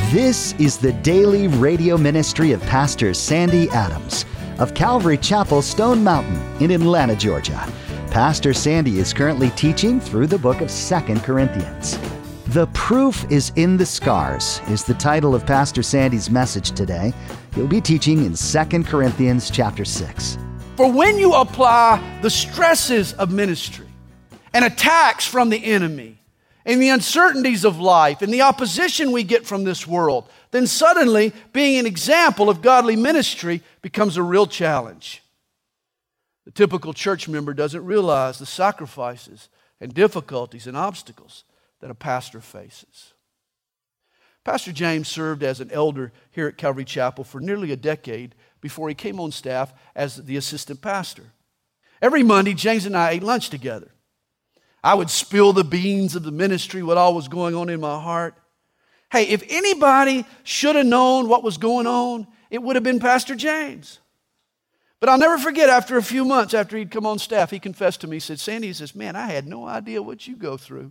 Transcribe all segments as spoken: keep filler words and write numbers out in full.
This is the daily radio ministry of Pastor Sandy Adams of Calvary Chapel, Stone Mountain in Atlanta, Georgia. Pastor Sandy is currently teaching through the book of Second Corinthians. The Proof is in the Scars is the title of Pastor Sandy's message today. He'll be teaching in Second Corinthians chapter six. For when you apply the stresses of ministry and attacks from the enemy and the uncertainties of life and the opposition we get from this world, then suddenly being an example of godly ministry becomes a real challenge. The typical church member doesn't realize the sacrifices and difficulties and obstacles that a pastor faces. Pastor James served as an elder here at Calvary Chapel for nearly a decade before he came on staff as the assistant pastor. Every Monday, James and I ate lunch together. I would spill the beans of the ministry, what all was going on in my heart. Hey, if anybody should have known what was going on, it would have been Pastor James. But I'll never forget, after a few months after he'd come on staff, he confessed to me, he said, Sandy, he says, man, I had no idea what you go through.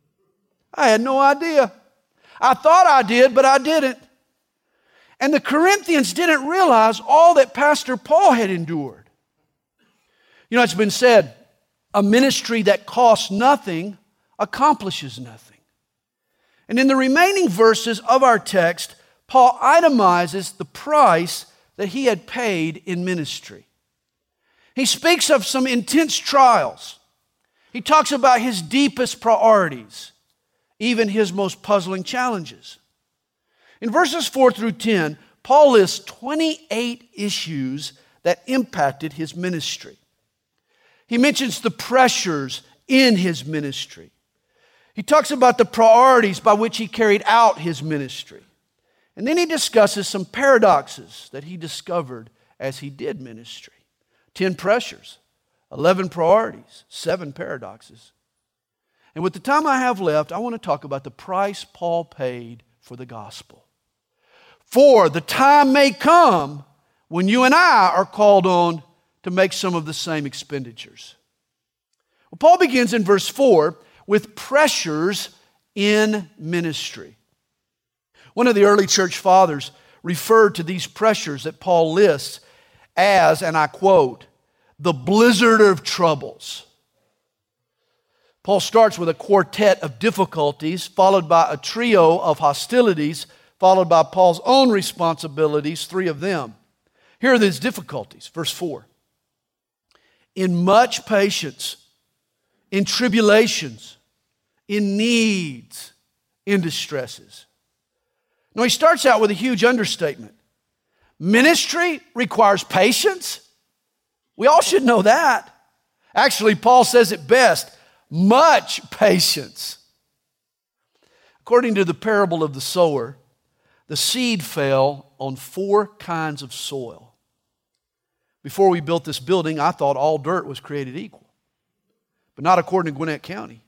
I had no idea. I thought I did, but I didn't. And the Corinthians didn't realize all that Pastor Paul had endured. You know, it's been said, a ministry that costs nothing accomplishes nothing. And in the remaining verses of our text, Paul itemizes the price that he had paid in ministry. He speaks of some intense trials. He talks about his deepest priorities, even his most puzzling challenges. In verses four through ten, Paul lists twenty-eight issues that impacted his ministry. He mentions the pressures in his ministry. He talks about the priorities by which he carried out his ministry. And then he discusses some paradoxes that he discovered as he did ministry. Ten pressures, eleven priorities, seven paradoxes. And with the time I have left, I want to talk about the price Paul paid for the gospel. For the time may come when you and I are called on to make some of the same expenditures. Well, Paul begins in verse four with pressures in ministry. One of the early church fathers referred to these pressures that Paul lists as, and I quote, the blizzard of troubles. Paul starts with a quartet of difficulties, followed by a trio of hostilities, followed by Paul's own responsibilities, three of them. Here are these difficulties, verse four. In much patience, in tribulations, in needs, in distresses. Now he starts out with a huge understatement. Ministry requires patience. We all should know that. Actually, Paul says it best, much patience. According to the parable of the sower, the seed fell on four kinds of soil. Before we built this building, I thought all dirt was created equal. But not according to Gwinnett County.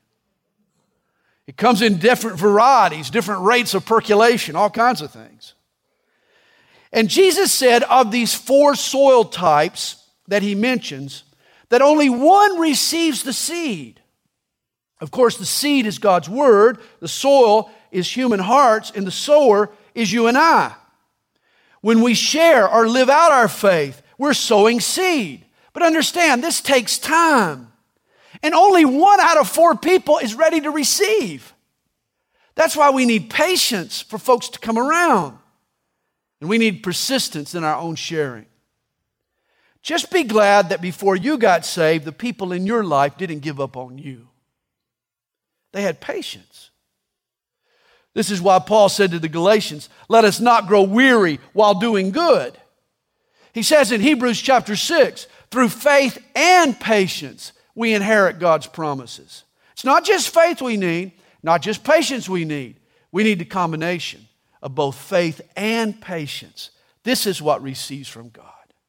It comes in different varieties, different rates of percolation, all kinds of things. And Jesus said of these four soil types that he mentions, that only one receives the seed. Of course, the seed is God's word, the soil is human hearts, and the sower is you and I. When we share or live out our faith, we're sowing seed. But understand, this takes time. And only one out of four people is ready to receive. That's why we need patience for folks to come around. And we need persistence in our own sharing. Just be glad that before you got saved, the people in your life didn't give up on you. They had patience. This is why Paul said to the Galatians, let us not grow weary while doing good. He says in Hebrews chapter six, through faith and patience, we inherit God's promises. It's not just faith we need, not just patience we need. We need the combination of both faith and patience. This is what receives from God.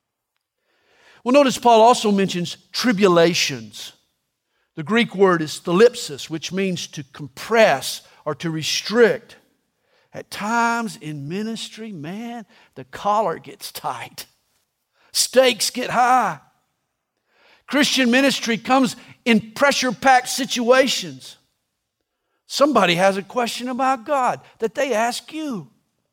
Well, notice Paul also mentions tribulations. The Greek word is thalipsis, which means to compress or to restrict. At times in ministry, man, the collar gets tight. Stakes get high. Christian ministry comes in pressure-packed situations. Somebody has a question about God that they ask you.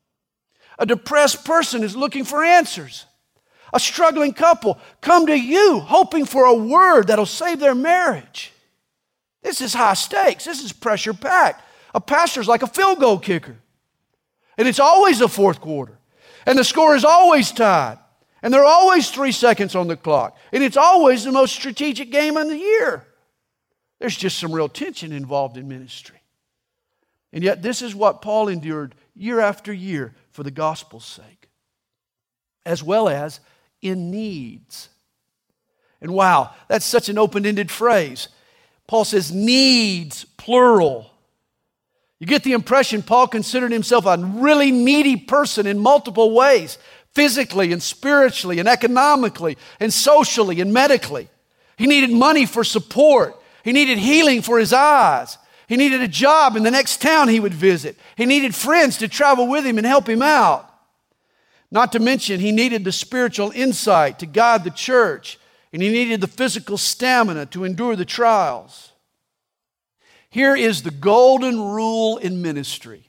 A depressed person is looking for answers. A struggling couple come to you hoping for a word that'll save their marriage. This is high stakes. This is pressure packed. A pastor's like a field goal kicker. And it's always the fourth quarter. And the score is always tied. And there are always three seconds on the clock. And it's always the most strategic game of the year. There's just some real tension involved in ministry. And yet this is what Paul endured year after year for the gospel's sake, as well as in needs. And wow, that's such an open-ended phrase. Paul says needs, plural. You get the impression Paul considered himself a really needy person in multiple ways, physically and spiritually and economically and socially and medically. He needed money for support. He needed healing for his eyes. He needed a job in the next town he would visit. He needed friends to travel with him and help him out. Not to mention, he needed the spiritual insight to guide the church, and he needed the physical stamina to endure the trials. Here is the golden rule in ministry.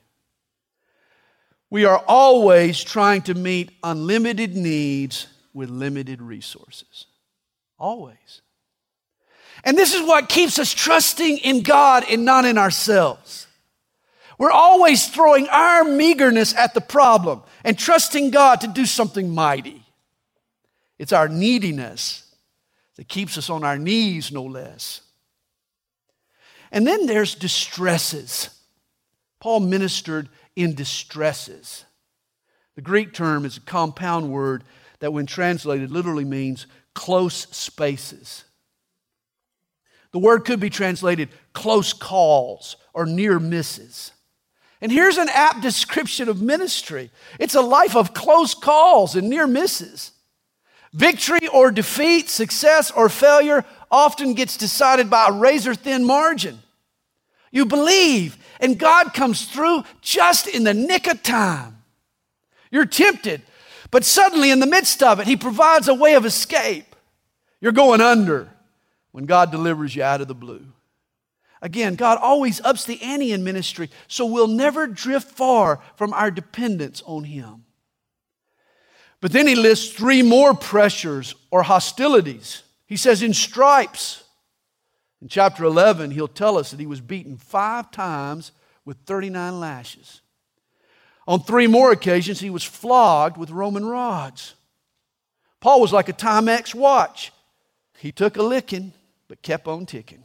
We are always trying to meet unlimited needs with limited resources. Always. And this is what keeps us trusting in God and not in ourselves. We're always throwing our meagerness at the problem and trusting God to do something mighty. It's our neediness that keeps us on our knees, no less. And then there's distresses. Paul ministered in distresses. The Greek term is a compound word that when translated literally means close spaces. The word could be translated close calls or near misses. And here's an apt description of ministry. It's a life of close calls and near misses. Victory or defeat, success or failure often gets decided by a razor-thin margin. You believe, and God comes through just in the nick of time. You're tempted, but suddenly in the midst of it, He provides a way of escape. You're going under when God delivers you out of the blue. Again, God always ups the ante in ministry, so we'll never drift far from our dependence on Him. But then He lists three more pressures or hostilities. He says in stripes. In chapter eleven, He'll tell us that He was beaten five times with thirty-nine lashes. On three more occasions, He was flogged with Roman rods. Paul was like a Timex watch. He took a licking, but kept on ticking.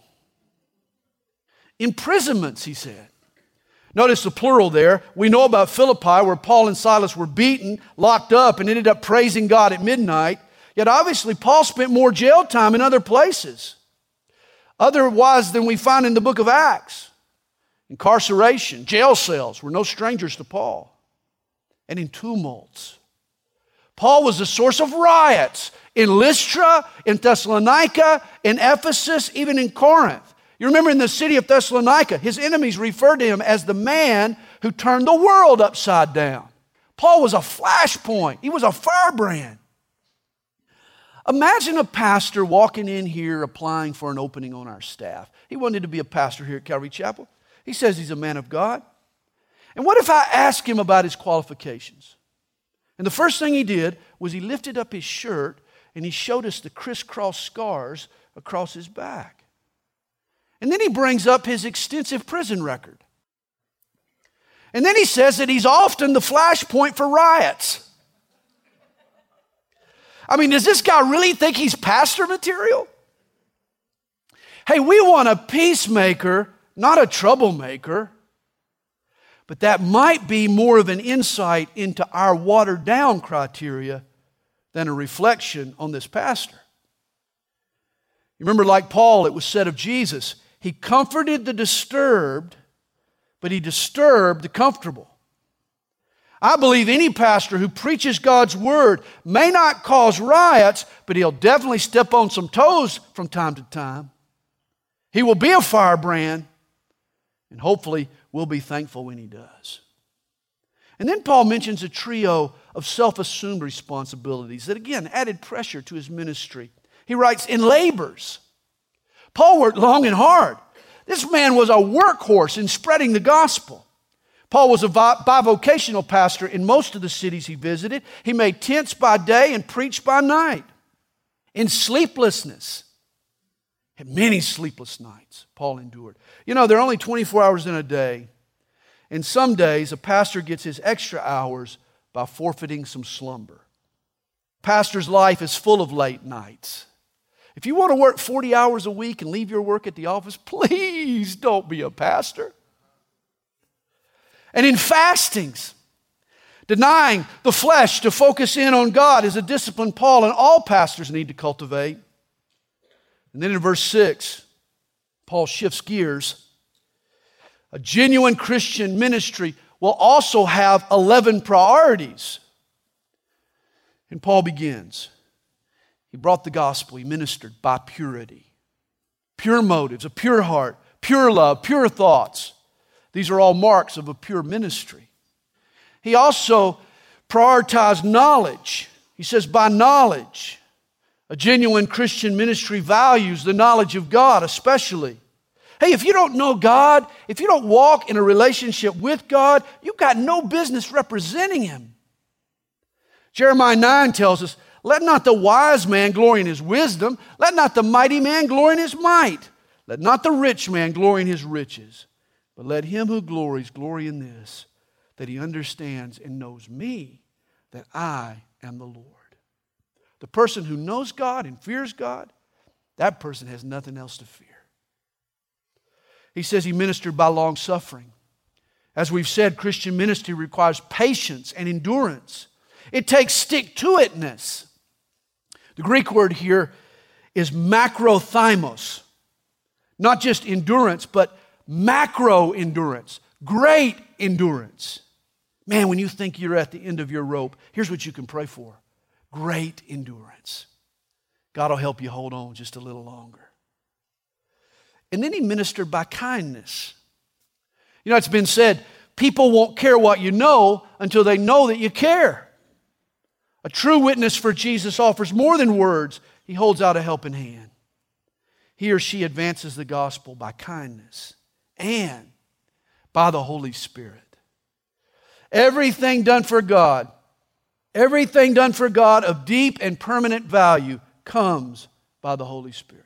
Imprisonments, he said. Notice the plural there. We know about Philippi where Paul and Silas were beaten, locked up, and ended up praising God at midnight. Yet obviously Paul spent more jail time in other places. Otherwise than we find in the book of Acts. Incarceration, jail cells were no strangers to Paul. And in tumults. Paul was the source of riots in Lystra, in Thessalonica, in Ephesus, even in Corinth. You remember in the city of Thessalonica, his enemies referred to him as the man who turned the world upside down. Paul was a flashpoint. He was a firebrand. Imagine a pastor walking in here applying for an opening on our staff. He wanted to be a pastor here at Calvary Chapel. He says he's a man of God. And what if I ask him about his qualifications? And the first thing he did was he lifted up his shirt and he showed us the crisscross scars across his back. And then he brings up his extensive prison record. And then he says that he's often the flashpoint for riots. I mean, does this guy really think he's pastor material? Hey, we want a peacemaker, not a troublemaker. But that might be more of an insight into our watered down criteria than a reflection on this pastor. You remember, like Paul, it was said of Jesus, He comforted the disturbed, but He disturbed the comfortable. I believe any pastor who preaches God's word may not cause riots, but he'll definitely step on some toes from time to time. He will be a firebrand, and hopefully we'll be thankful when He does. And then Paul mentions a trio of self-assumed responsibilities that again added pressure to his ministry. He writes, in labors. Paul worked long and hard. This man was a workhorse in spreading the gospel. Paul was a bivocational pastor in most of the cities he visited. He made tents by day and preached by night. In sleeplessness, and many sleepless nights, Paul endured. You know, there are only twenty-four hours in a day. And some days, a pastor gets his extra hours by forfeiting some slumber. Pastor's life is full of late nights. If you want to work forty hours a week and leave your work at the office, please don't be a pastor. And in fastings, denying the flesh to focus in on God is a discipline Paul and all pastors need to cultivate. And then in verse six, Paul shifts gears. A genuine Christian ministry will also have eleven priorities. And Paul begins. He brought the gospel. He ministered by purity. Pure motives, a pure heart, pure love, pure thoughts. These are all marks of a pure ministry. He also prioritized knowledge. He says, by knowledge. A genuine Christian ministry values the knowledge of God especially. Hey, if you don't know God, if you don't walk in a relationship with God, you've got no business representing Him. Jeremiah nine tells us, let not the wise man glory in his wisdom. Let not the mighty man glory in his might. Let not the rich man glory in his riches. But let him who glories glory in this, that he understands and knows me, that I am the Lord. The person who knows God and fears God, that person has nothing else to fear. He says he ministered by long suffering. As we've said, Christian ministry requires patience and endurance. It takes stick-to-itness. The Greek word here is makrothymos. Not just endurance, but macro-endurance. Great endurance. Man, when you think you're at the end of your rope, here's what you can pray for. Great endurance. God will help you hold on just a little longer. And then he ministered by kindness. You know, it's been said, people won't care what you know until they know that you care. A true witness for Jesus offers more than words. He holds out a helping hand. He or she advances the gospel by kindness and by the Holy Spirit. Everything done for God, everything done for God of deep and permanent value comes by the Holy Spirit.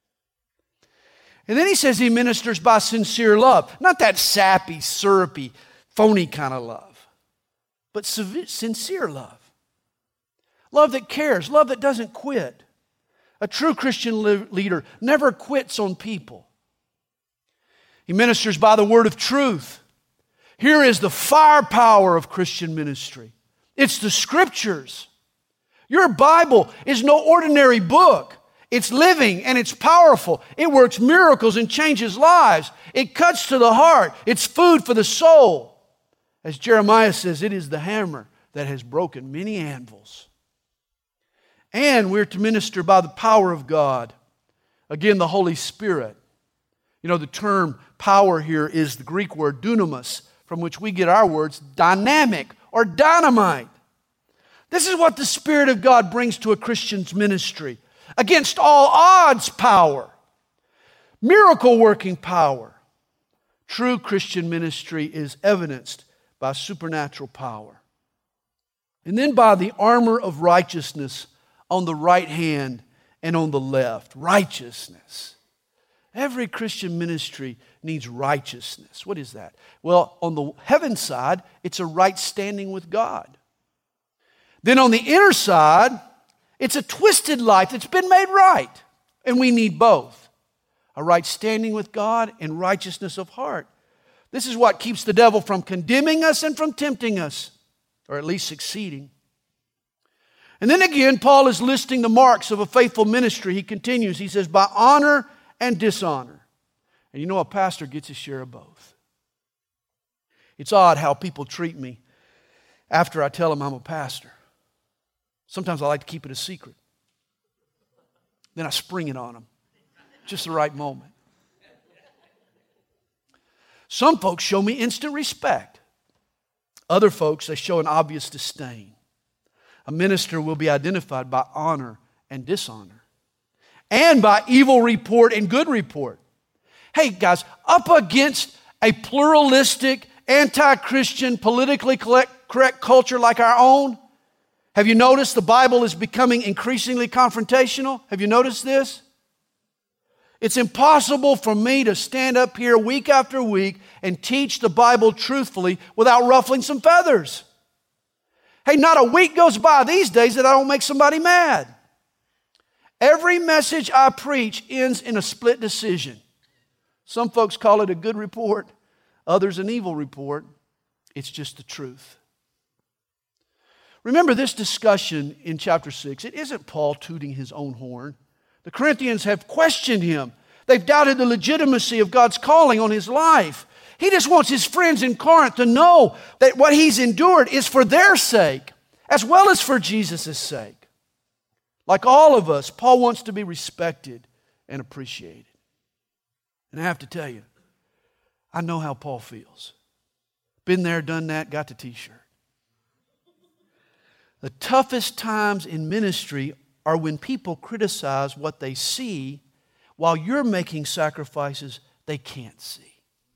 And then he says he ministers by sincere love. Not that sappy, syrupy, phony kind of love, but sincere love. Love that cares, love that doesn't quit. A true Christian leader never quits on people. He ministers by the word of truth. Here is the firepower of Christian ministry. It's the Scriptures. Your Bible is no ordinary book. It's living and it's powerful. It works miracles and changes lives. It cuts to the heart. It's food for the soul. As Jeremiah says, it is the hammer that has broken many anvils. And we're to minister by the power of God. Again, the Holy Spirit. You know, the term power here is the Greek word dunamis, from which we get our words dynamic or dynamite. This is what the Spirit of God brings to a Christian's ministry. Against all odds power. Miracle-working power. True Christian ministry is evidenced by supernatural power. And then by the armor of righteousness on the right hand and on the left. Righteousness. Every Christian ministry needs righteousness. What is that? Well, on the heaven side, it's a right standing with God. Then on the inner side, it's a twisted life that's been made right. And we need both. A right standing with God and righteousness of heart. This is what keeps the devil from condemning us and from tempting us, or at least succeeding. And then again, Paul is listing the marks of a faithful ministry. He continues, he says, by honor and dishonor. And you know, a pastor gets his share of both. It's odd how people treat me after I tell them I'm a pastor. Sometimes I like to keep it a secret. Then I spring it on them. Just the right moment. Some folks show me instant respect. Other folks, they show an obvious disdain. A minister will be identified by honor and dishonor, and by evil report and good report. Hey guys, up against a pluralistic anti-Christian, politically correct culture like our own? Have you noticed the Bible is becoming increasingly confrontational? Have you noticed this? It's impossible for me to stand up here week after week and teach the Bible truthfully without ruffling some feathers. Hey, not a week goes by these days that I don't make somebody mad. Every message I preach ends in a split decision. Some folks call it a good report, others an evil report. It's just the truth. Remember this discussion in chapter six. It isn't Paul tooting his own horn. The Corinthians have questioned him. They've doubted the legitimacy of God's calling on his life. He just wants his friends in Corinth to know that what he's endured is for their sake, as well as for Jesus' sake. Like all of us, Paul wants to be respected and appreciated. And I have to tell you, I know how Paul feels. Been there, done that, got the t-shirt. The toughest times in ministry are when people criticize what they see while you're making sacrifices they can't see.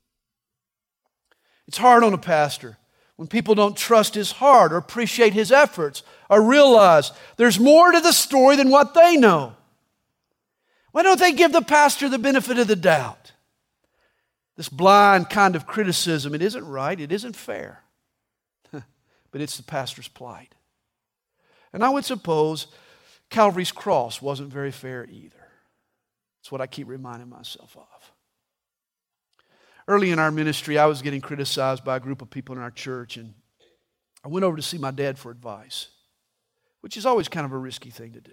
It's hard on a pastor when people don't trust his heart or appreciate his efforts or realize there's more to the story than what they know. Why don't they give the pastor the benefit of the doubt? This blind kind of criticism, it isn't right, it isn't fair, but it's the pastor's plight. And I would suppose Calvary's cross wasn't very fair either. That's what I keep reminding myself of. Early in our ministry, I was getting criticized by a group of people in our church, and I went over to see my dad for advice, which is always kind of a risky thing to do.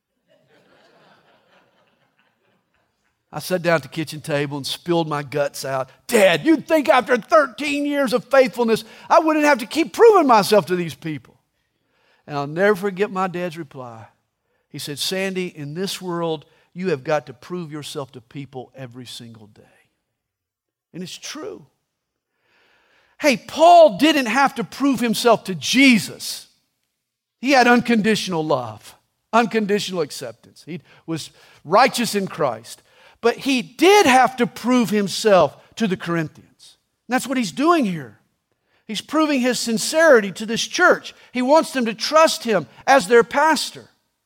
I sat down at the kitchen table and spilled my guts out. Dad, you'd think after thirteen years of faithfulness, I wouldn't have to keep proving myself to these people. And I'll never forget my dad's reply. He said, Sandy, in this world, you have got to prove yourself to people every single day. And it's true. Hey, Paul didn't have to prove himself to Jesus. He had unconditional love, unconditional acceptance. He was righteous in Christ. But he did have to prove himself to the Corinthians. And that's what he's doing here. He's proving his sincerity to this church. He wants them to trust him as their pastor.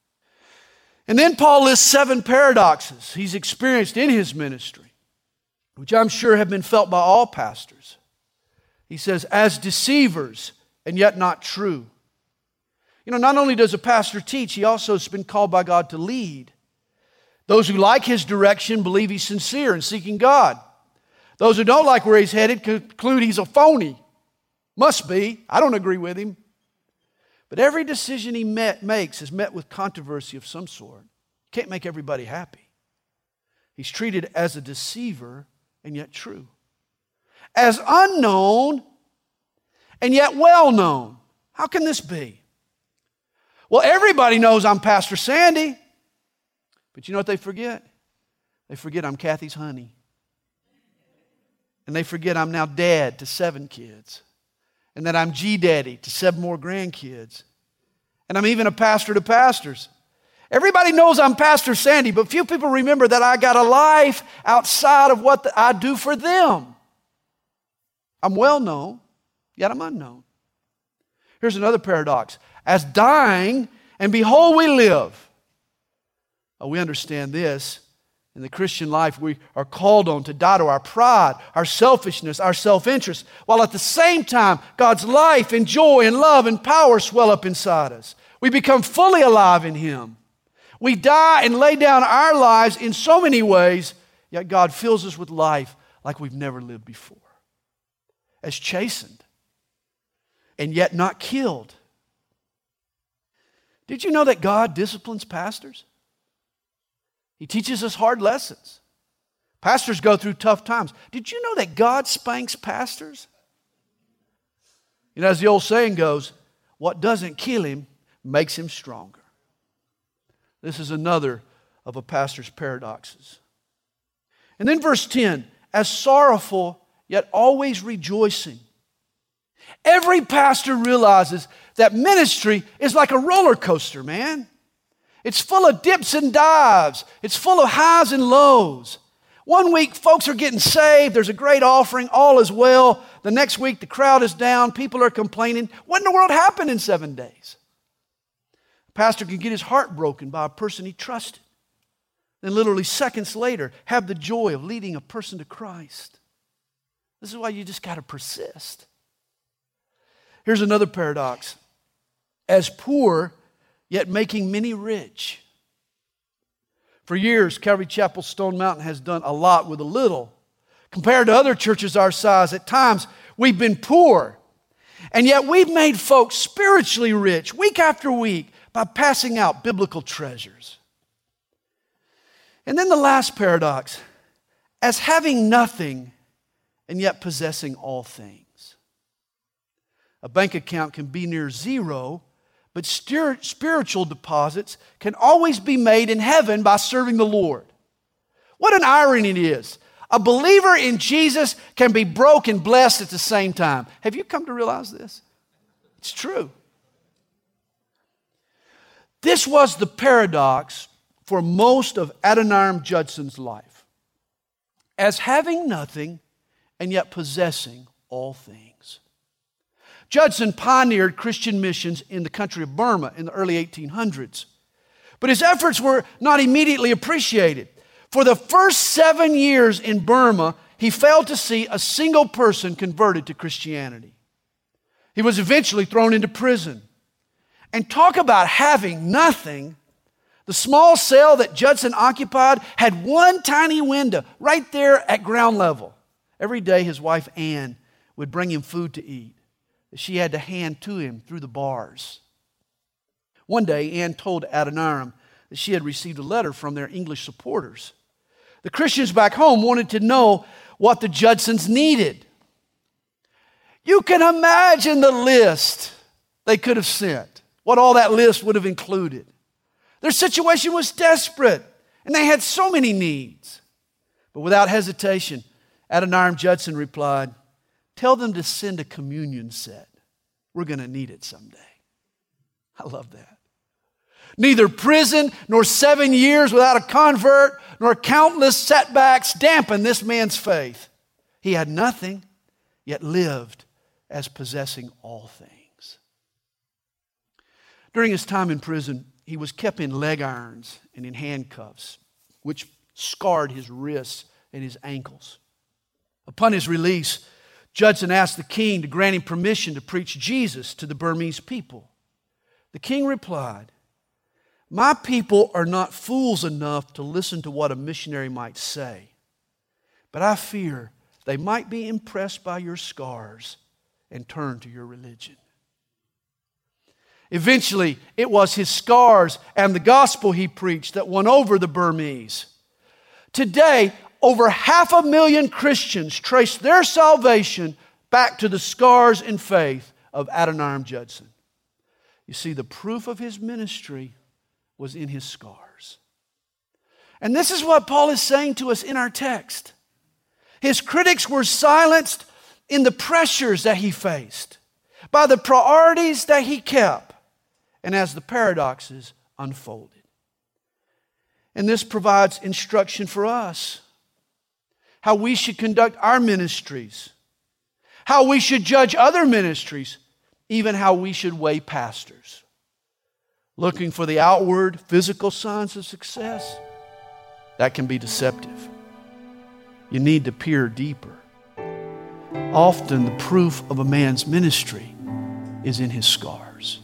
And then Paul lists seven paradoxes he's experienced in his ministry, which I'm sure have been felt by all pastors. He says, as deceivers and yet not true. You know, not only does a pastor teach, he also has been called by God to lead. Those who like his direction believe he's sincere in seeking God. Those who don't like where he's headed conclude he's a phony. Must be. I don't agree with him. But every decision he met, makes is met with controversy of some sort. Can't make everybody happy. He's treated as a deceiver and yet true. As unknown and yet well known. How can this be? Well, everybody knows I'm Pastor Sandy. But you know what they forget? They forget I'm Kathy's honey. And they forget I'm now dad to seven kids. And that I'm G-daddy to seven more grandkids. And I'm even a pastor to pastors. Everybody knows I'm Pastor Sandy, but few people remember that I got a life outside of what I do for them. I'm well known, yet I'm unknown. Here's another paradox. As dying, and behold we live. Oh, we understand this. In the Christian life, we are called on to die to our pride, our selfishness, our self-interest, while at the same time, God's life and joy and love and power swell up inside us. We become fully alive in Him. We die and lay down our lives in so many ways, yet God fills us with life like we've never lived before. As chastened and yet not killed. Did you know that God disciplines pastors? He teaches us hard lessons. Pastors go through tough times. Did you know that God spanks pastors? You know, as the old saying goes, what doesn't kill him makes him stronger. This is another of a pastor's paradoxes. And then verse ten, as sorrowful yet always rejoicing. Every pastor realizes that ministry is like a roller coaster, man. It's full of dips and dives. It's full of highs and lows. One week, folks are getting saved. There's a great offering. All is well. The next week, the crowd is down. People are complaining. What in the world happened in seven days? The pastor can get his heart broken by a person he trusted. Then literally seconds later, have the joy of leading a person to Christ. This is why you just got to persist. Here's another paradox. As poor, yet making many rich. For years, Calvary Chapel Stone Mountain has done a lot with a little. Compared to other churches our size, at times we've been poor. And yet we've made folks spiritually rich week after week by passing out biblical treasures. And then the last paradox, as having nothing and yet possessing all things. A bank account can be near zero, but spiritual deposits can always be made in heaven by serving the Lord. What an irony it is. A believer in Jesus can be broke and blessed at the same time. Have you come to realize this? It's true. This was the paradox for most of Adoniram Judson's life. As having nothing and yet possessing all things. Judson pioneered Christian missions in the country of Burma in the early eighteen hundreds. But his efforts were not immediately appreciated. For the first seven years in Burma, he failed to see a single person converted to Christianity. He was eventually thrown into prison. And talk about having nothing. The small cell that Judson occupied had one tiny window right there at ground level. Every day his wife Ann would bring him food to eat that she had to hand to him through the bars. One day, Ann told Adoniram that she had received a letter from their English supporters. The Christians back home wanted to know what the Judsons needed. You can imagine the list they could have sent, what all that list would have included. Their situation was desperate, and they had so many needs. But without hesitation, Adoniram Judson replied, "Tell them to send a communion set. We're going to need it someday." I love that. Neither prison nor seven years without a convert nor countless setbacks dampened this man's faith. He had nothing, yet lived as possessing all things. During his time in prison, he was kept in leg irons and in handcuffs, which scarred his wrists and his ankles. Upon his release, Judson asked the king to grant him permission to preach Jesus to the Burmese people. The king replied, "My people are not fools enough to listen to what a missionary might say, but I fear they might be impressed by your scars and turn to your religion." Eventually, it was his scars and the gospel he preached that won over the Burmese. Today, over half a million Christians trace their salvation back to the scars and faith of Adoniram Judson. You see, the proof of his ministry was in his scars. And this is what Paul is saying to us in our text. His critics were silenced in the pressures that he faced, by the priorities that he kept, and as the paradoxes unfolded. And this provides instruction for us. How we should conduct our ministries, how we should judge other ministries, even how we should weigh pastors. Looking for the outward physical signs of success, that can be deceptive. You need to peer deeper. Often the proof of a man's ministry is in his scars.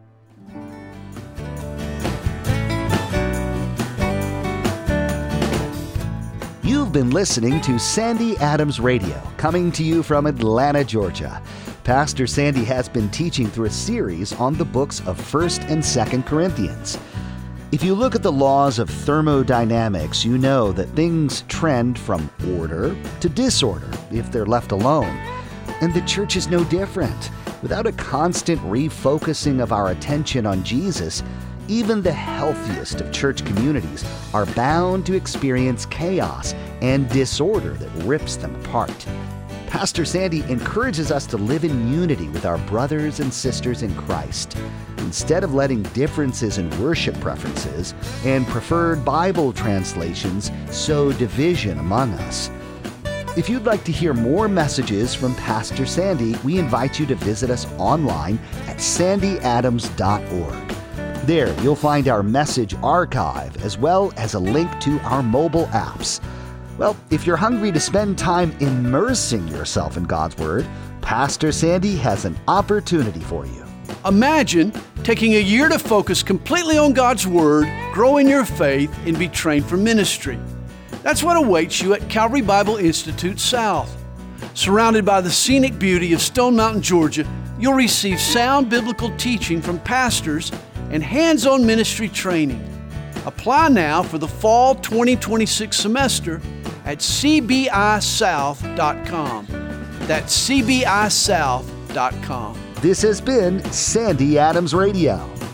You've been listening to Sandy Adams Radio, coming to you from Atlanta, Georgia. Pastor Sandy has been teaching through a series on the books of First and Second Corinthians. If you look at the laws of thermodynamics, you know that things trend from order to disorder if they're left alone. And the church is no different. Without a constant refocusing of our attention on Jesus, even the healthiest of church communities are bound to experience chaos and disorder that rips them apart. Pastor Sandy encourages us to live in unity with our brothers and sisters in Christ, instead of letting differences in worship preferences and preferred Bible translations sow division among us. If you'd like to hear more messages from Pastor Sandy, we invite you to visit us online at sandy adams dot org. There, you'll find our message archive as well as a link to our mobile apps. Well, if you're hungry to spend time immersing yourself in God's Word, Pastor Sandy has an opportunity for you. Imagine taking a year to focus completely on God's Word, grow in your faith, and be trained for ministry. That's what awaits you at Calvary Bible Institute South. Surrounded by the scenic beauty of Stone Mountain, Georgia, you'll receive sound biblical teaching from pastors and hands-on ministry training. Apply now for the fall twenty twenty-six semester at c b i south dot com. That's c b i south dot com. This has been Sandy Adams Radio.